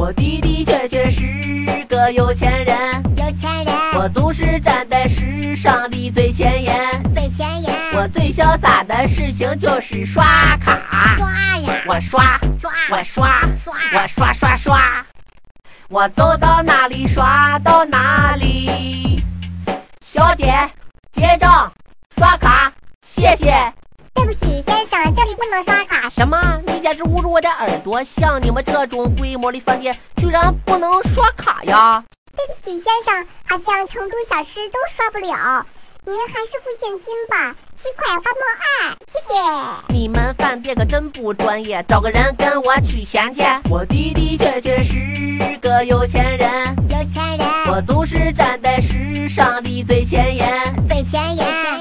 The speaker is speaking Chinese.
我的的确确是个有钱人，我总是站在时尚的最前沿，我最潇洒的事情就是刷卡，我刷，我走到哪里刷到哪里。小姐，结账，刷卡，谢谢。 对不起，先生，这里不能刷卡。 什么？你简直侮辱我的耳朵！像你们这种规模的饭店，居然不能刷卡呀？ 对不起，先生，好像成都小吃都刷不了，您还是付现金吧，7块发梦2，谢谢。 你们饭店可真不专业，找个人跟我取钱去。我的的确确是个有钱人， 有钱人， 我总是站在时尚的最前沿， 最前沿。